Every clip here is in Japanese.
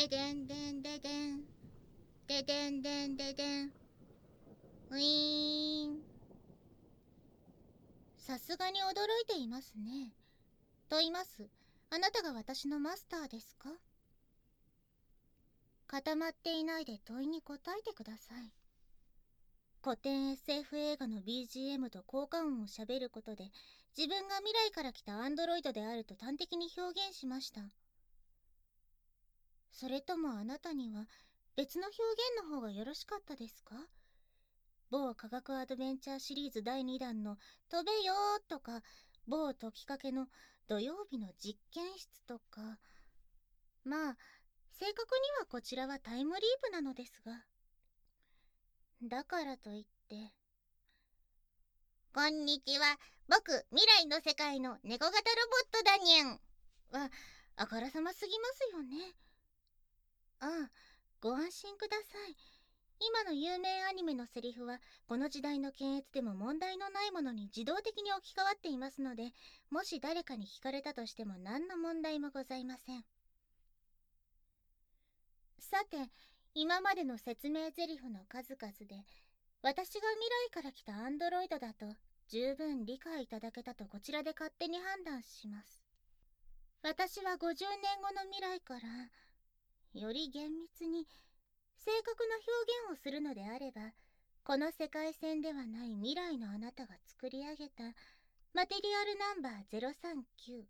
ででんでんででん。ででんでんででん。ウィーン。さすがに驚いていますね。と言います。あなたが私のマスターですか？固まっていないで問いに答えてください。古典 SF 映画の BGM と効果音を喋ることで、自分が未来から来たアンドロイドであると端的に表現しました。それともあなたには別の表現の方がよろしかったですか？某科学アドベンチャーシリーズ第2弾の飛べよーとか、某解きかけの土曜日の実験室とか。まあ、正確にはこちらはタイムリープなのですが。だからといって。こんにちは。僕、未来の世界の猫型ロボットだにゃん。は、あからさますぎますよね。ああ、ご安心ください。今の有名アニメのセリフは、この時代の検閲でも問題のないものに自動的に置き換わっていますので、もし誰かに聞かれたとしても何の問題もございません。さて、今までの説明台詞の数々で、私が未来から来たアンドロイドだと十分理解いただけたとこちらで勝手に判断します。私は50年後の未来から、より厳密に正確な表現をするのであれば、この世界線ではない未来のあなたが作り上げたマテリアルナンバー039。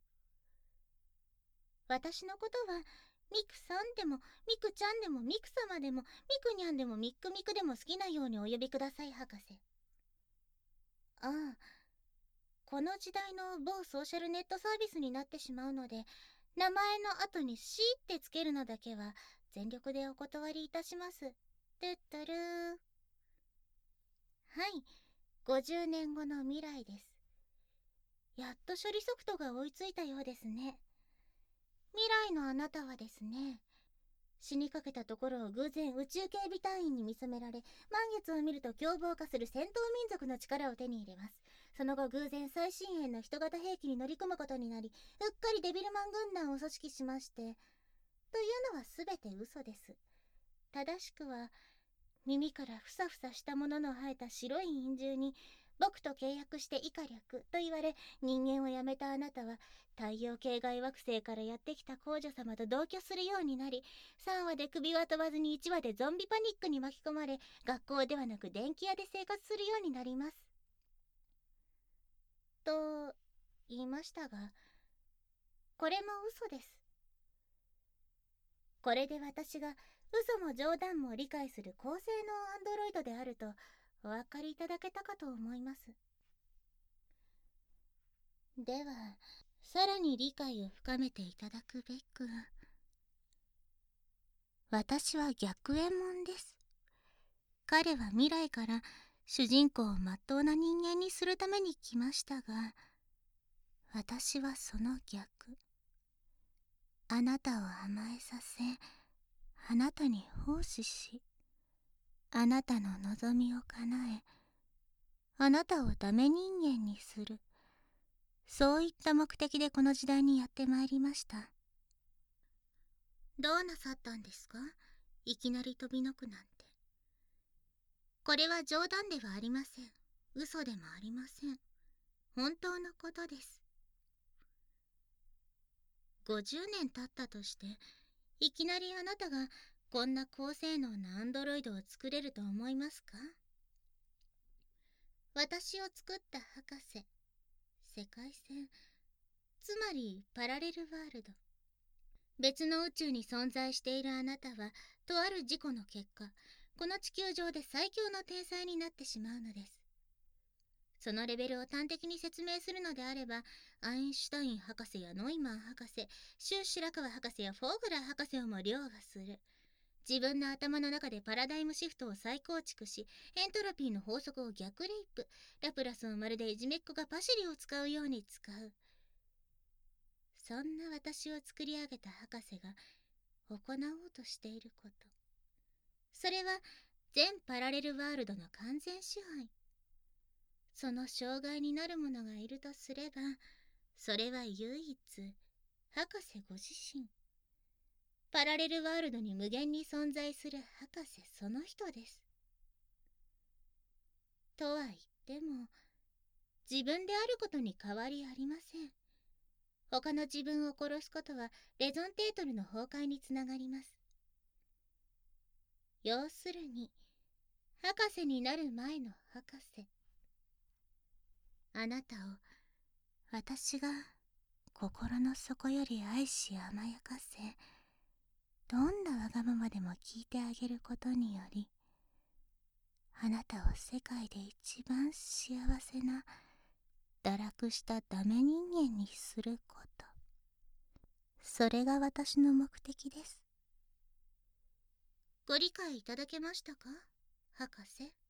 私のことはミクさんでもミクちゃんでもミク様でもミクニャンでもミックミクでも好きなようにお呼びください、博士。ああ、この時代の某ソーシャルネットサービスになってしまうので、名前の後に「し」ってつけるのだけは全力でお断りいたします。トゥッタルー。はい、50年後の未来です。やっと処理ソフトが追いついたようですね。未来のあなたはですね、死にかけたところを偶然宇宙警備隊員に見初められ、満月を見ると凶暴化する戦闘民族の力を手に入れます。その後偶然最新鋭の人型兵器に乗り込むことになり、うっかりデビルマン軍団を組織しまして。というのは全て嘘です。正しくは、耳からふさふさしたものの生えた白い陰獣に、僕と契約して以下略と言われ、人間を辞めたあなたは太陽系外惑星からやってきた皇女様と同居するようになり、3話で首は飛ばずに1話でゾンビパニックに巻き込まれ、学校ではなく電気屋で生活するようになります。と言いましたが、これも嘘です。これで私が嘘も冗談も理解する高性能アンドロイドであるとお分かりいただけたかと思います。では、さらに理解を深めていただくべく、私は逆衛門です。彼は未来から主人公をまっとうな人間にするために来ましたが、私はその逆。あなたを甘えさせ、あなたに奉仕し、あなたの望みを叶え、あなたをダメ人間にする。そういった目的でこの時代にやってまいりました。どうなさったんですか？いきなり飛びのくなんて。これは冗談ではありません。嘘でもありません。本当のことです。50年経ったとして、いきなりあなたがこんな高性能なアンドロイドを作れると思いますか？私を作った博士、世界線、つまりパラレルワールド。別の宇宙に存在しているあなたは、とある事故の結果、この地球上で最強の天才になってしまうのです。そのレベルを端的に説明するのであれば、アインシュタイン博士やノイマン博士、シュー・白川博士やフォーグラー博士をも凌駕する。自分の頭の中でパラダイムシフトを再構築し、エントロピーの法則を逆レイプ、ラプラスをまるでいじめっ子がパシリを使うように使う。そんな私を作り上げた博士が行おうとしていること。それは全パラレルワールドの完全支配。その障害になる者がいるとすれば、それは唯一、博士ご自身。 パラレルワールドに無限に存在する博士その人です。とは言っても、自分であることに変わりありません。他の自分を殺すことはレゾンテートルの崩壊につながります。要するに、博士になる前の博士。あなたを私が心の底より愛し甘やかせ、どんなわがままでも聞いてあげることにより、あなたを世界で一番幸せな堕落したダメ人間にすること。それが私の目的です。ご理解いただけましたか、博士？